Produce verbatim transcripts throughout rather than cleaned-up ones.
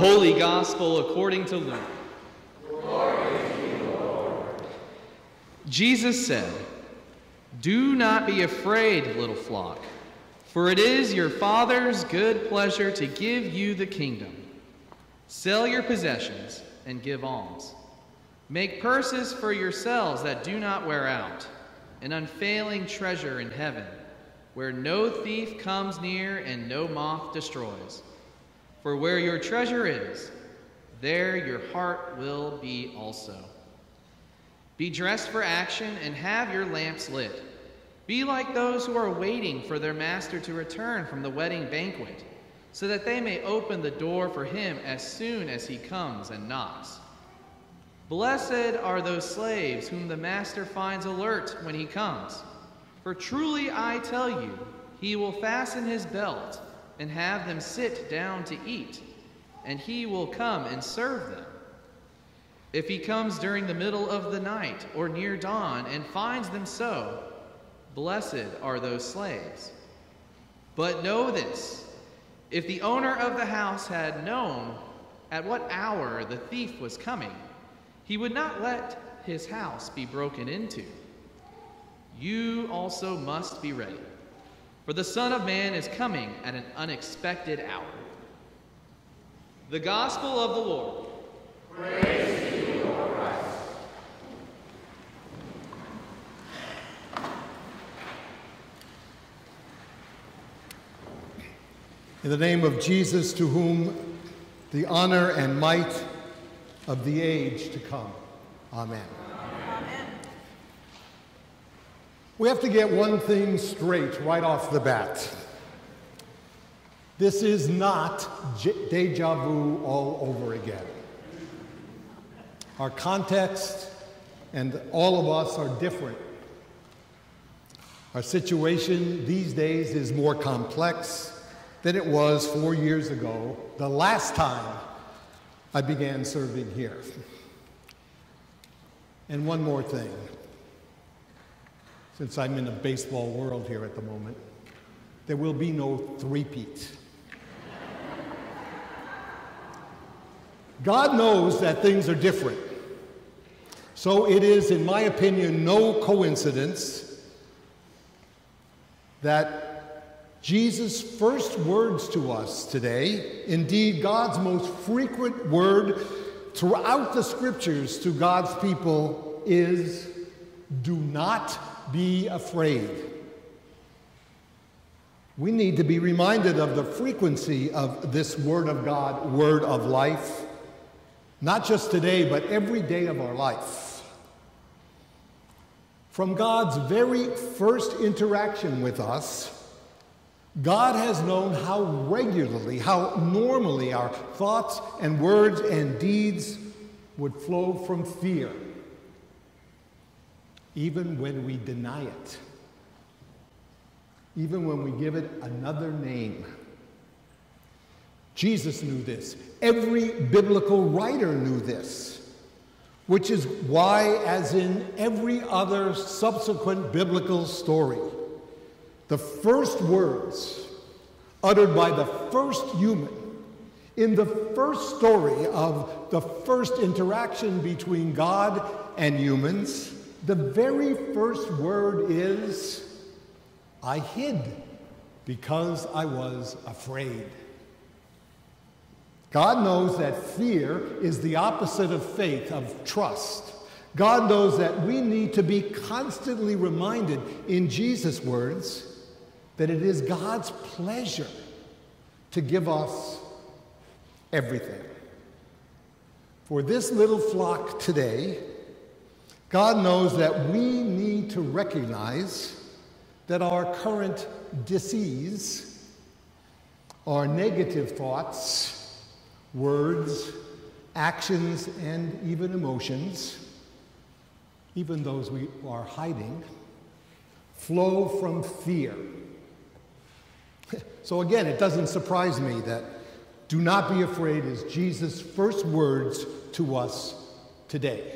Holy Gospel according to Luke. Glory to you, Lord. Jesus said, "Do not be afraid, little flock, for it is your Father's good pleasure to give you the kingdom. Sell your possessions and give alms. Make purses for yourselves that do not wear out, an unfailing treasure in heaven, where no thief comes near and no moth destroys. For where your treasure is, there your heart will be also. Be dressed for action and have your lamps lit. Be like those who are waiting for their master to return from the wedding banquet, so that they may open the door for him as soon as he comes and knocks. Blessed are those slaves whom the master finds alert when he comes. For truly I tell you, he will fasten his belt and have them sit down to eat, and he will come and serve them. If he comes during the middle of the night or near dawn and finds them so, blessed are those slaves. But know this, if the owner of the house had known at what hour the thief was coming, he would not let his house be broken into. You also must be ready, for the Son of Man is coming at an unexpected hour." The Gospel of the Lord. Praise to you, Lord Christ. In the name of Jesus, to whom the honor and might of the age to come. Amen. Amen. We have to get one thing straight right off the bat. This is not deja vu all over again. Our context and all of us are different. Our situation these days is more complex than it was four years ago, the last time I began serving here. And one more thing, since I'm in a baseball world here at the moment, there will be no three-peat. God knows that things are different. So it is, in my opinion, no coincidence that Jesus' first words to us today, indeed God's most frequent word throughout the scriptures to God's people, is, "Do not be afraid." We need to be reminded of the frequency of this word of God, word of life, not just today, but every day of our life. From God's very first interaction with us, God has known how regularly, how normally our thoughts and words and deeds would flow from fear, even when we deny it, even when we give it another name. Jesus knew this. Every biblical writer knew this, which is why, as in every other subsequent biblical story, the first words uttered by the first human in the first story of the first interaction between God and humans, the very first word is, "I hid because I was afraid." God knows that fear is the opposite of faith, of trust. God knows that we need to be constantly reminded in Jesus' words that it is God's pleasure to give us everything. For this little flock today, God knows that we need to recognize that our current disease, our negative thoughts, words, actions, and even emotions, even those we are hiding, flow from fear. So again, it doesn't surprise me that "do not be afraid" is Jesus' first words to us today.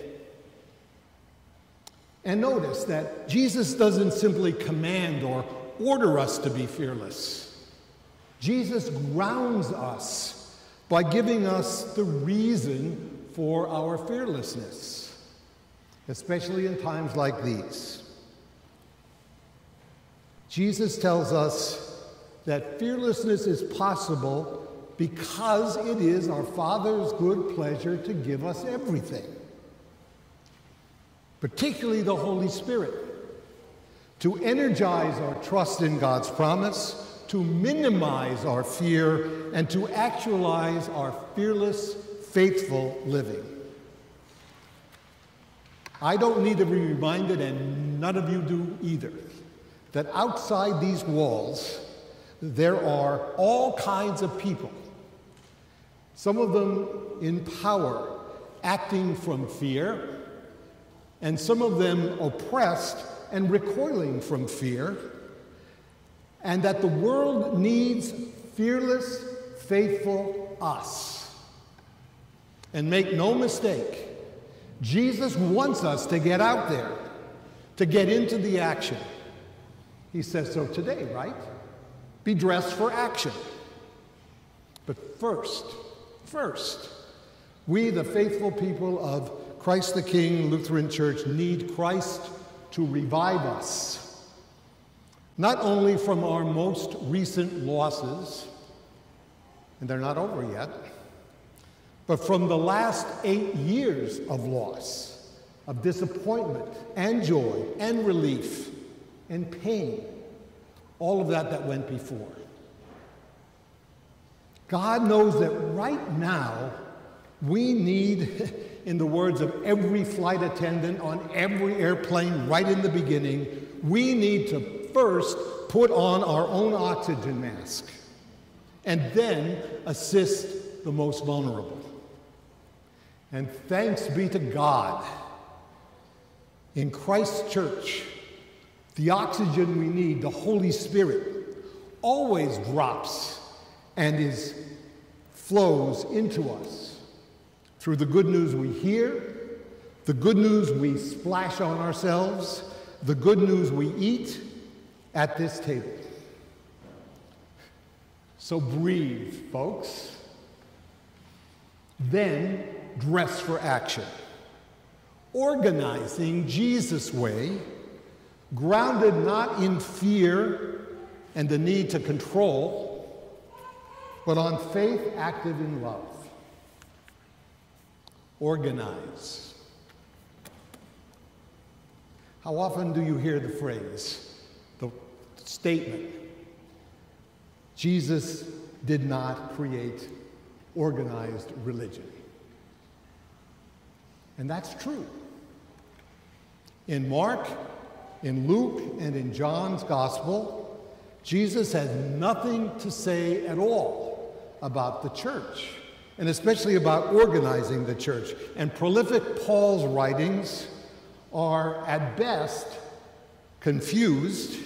And notice that Jesus doesn't simply command or order us to be fearless. Jesus grounds us by giving us the reason for our fearlessness, especially in times like these. Jesus tells us that fearlessness is possible because it is our Father's good pleasure to give us everything, particularly the Holy Spirit, to energize our trust in God's promise, to minimize our fear, and to actualize our fearless, faithful living. I don't need to be reminded, and none of you do either, that outside these walls there are all kinds of people, some of them in power, acting from fear, and some of them oppressed and recoiling from fear, and that the world needs fearless, faithful us. And make no mistake, Jesus wants us to get out there, to get into the action. He says so today, right? Be dressed for action. But first, first, we, the faithful people of Christ the King Lutheran Church, need Christ to revive us, not only from our most recent losses, and they're not over yet, but from the last eight years of loss, of disappointment and joy and relief and pain, all of that that went before. God knows that right now we need, in the words of every flight attendant on every airplane right in the beginning, we need to first put on our own oxygen mask and then assist the most vulnerable. And thanks be to God, in Christ's church, the oxygen we need, the Holy Spirit, always drops and is flows into us through the good news we hear, the good news we splash on ourselves, the good news we eat at this table. So breathe, folks. Then dress for action. Organizing Jesus' way, grounded not in fear and the need to control, but on faith active in love. Organize. How often do you hear the phrase, the statement, Jesus did not create organized religion? And that's true. In Mark, in Luke, and in John's Gospel, Jesus has nothing to say at all about the church, and especially about organizing the church. And prolific Paul's writings are, at best, confused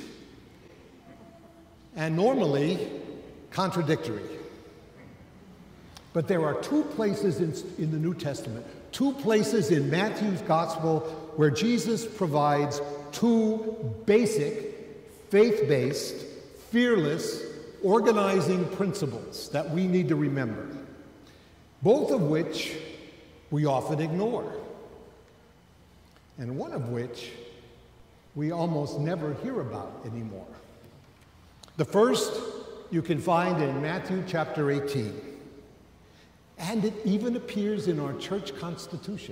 and normally contradictory. But there are two places in, in the New Testament, two places in Matthew's Gospel where Jesus provides two basic, faith-based, fearless, organizing principles that we need to remember, both of which we often ignore, and one of which we almost never hear about anymore. The first you can find in Matthew chapter eighteen, and it even appears in our church constitution.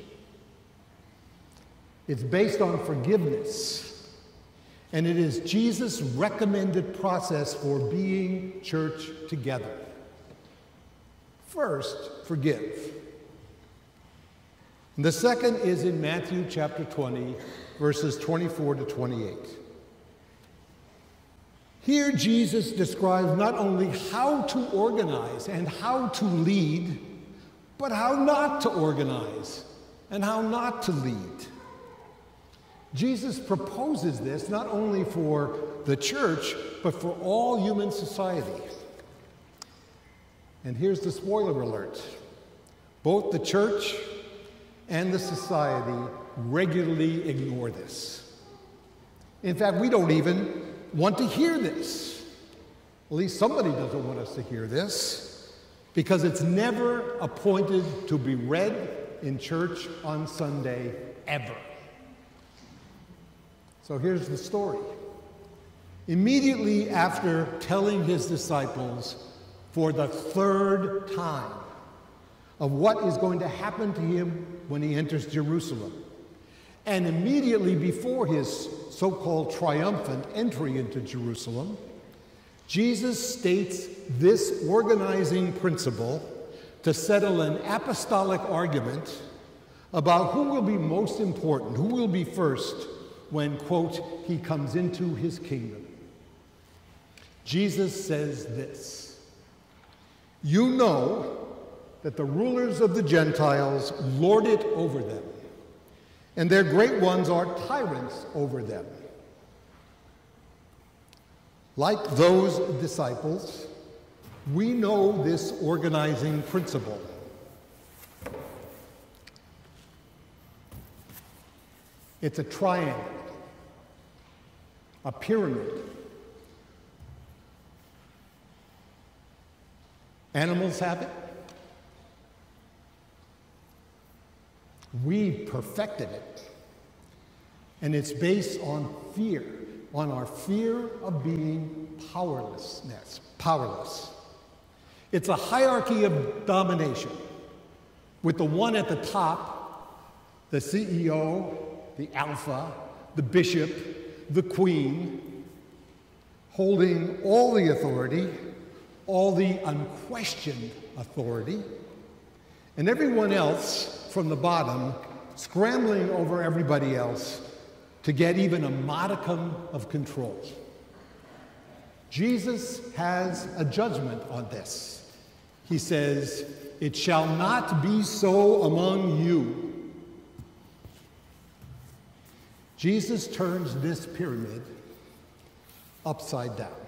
It's based on forgiveness, and it is Jesus' recommended process for being church together. First, forgive. And the second is in Matthew chapter twenty, verses twenty-four to twenty-eight. Here Jesus describes not only how to organize and how to lead, but how not to organize and how not to lead. Jesus proposes this not only for the church, but for all human society. And here's the spoiler alert. Both the church and the society regularly ignore this. In fact, we don't even want to hear this. At least somebody doesn't want us to hear this. because it's never appointed to be read in church on Sunday, ever. So here's the story. Immediately after telling his disciples for the third time of what is going to happen to him when he enters Jerusalem, and immediately before his so-called triumphant entry into Jerusalem, Jesus states this organizing principle to settle an apostolic argument about who will be most important, who will be first when, quote, he comes into his kingdom. Jesus says this: "You know that the rulers of the Gentiles lord it over them, and their great ones are tyrants over them. Like those disciples, we know this organizing principle. It's a triangle, a pyramid. Animals have it. We perfected it. And it's based on fear, on our fear of being powerlessness, powerless. It's a hierarchy of domination, with the one at the top, the C E O, the alpha, the bishop, the queen, holding all the authority, all the unquestioned authority, and everyone else from the bottom scrambling over everybody else to get even a modicum of control. Jesus has a judgment on this. He says, "It shall not be so among you." Jesus turns this pyramid upside down.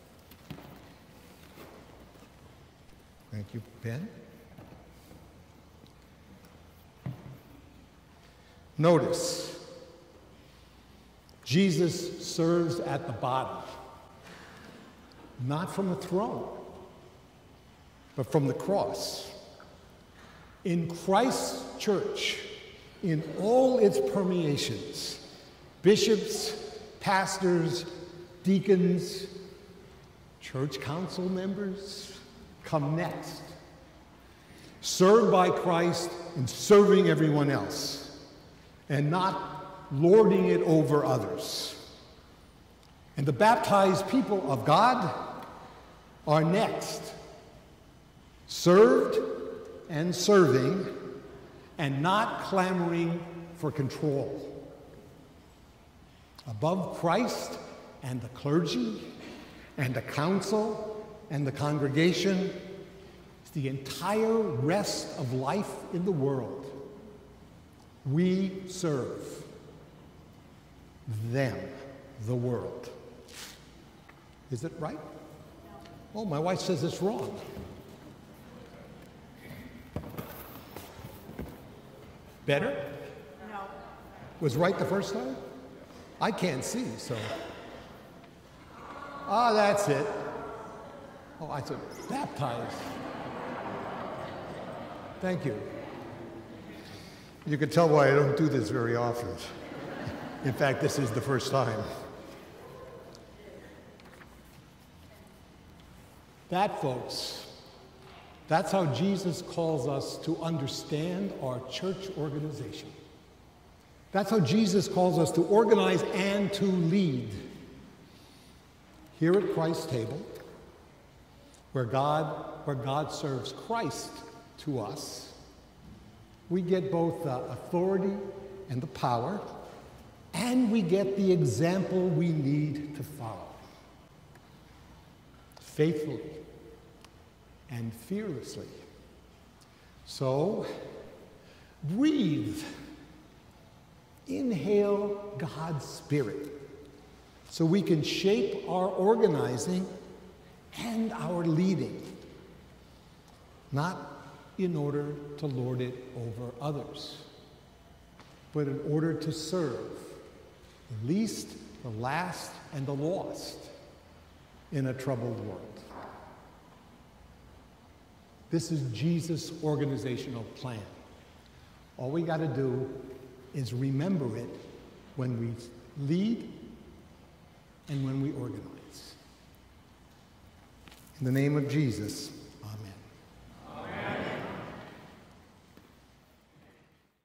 Thank you, Ben. Notice, Jesus serves at the bottom, not from a throne, but from the cross. In Christ's church, in all its permeations, bishops, pastors, deacons, church council members come next, served by Christ and serving everyone else, and not lording it over others. And the baptized people of God are next, served and serving, and not clamoring for control. Above Christ and the clergy and the council and the congregation is the entire rest of life in the world. We serve them, the world. Is it right? Oh, my wife says it's wrong. Better? No. Was right the first time? I can't see, so. Ah, that's it. Oh, I said baptized. Thank you. You can tell why I don't do this very often. In fact, this is the first time. That, folks, that's how Jesus calls us to understand our church organization. That's how Jesus calls us to organize and to lead. Here at Christ's table, where God, where God serves Christ to us, we get both the authority and the power, and we get the example we need to follow. Faithfully and fearlessly. So, breathe. Inhale God's Spirit so we can shape our organizing and our leading, not in order to lord it over others, but in order to serve the least, the last, and the lost in a troubled world. This is Jesus' organizational plan. All we got to do is remember it when we lead and when we organize. In the name of Jesus,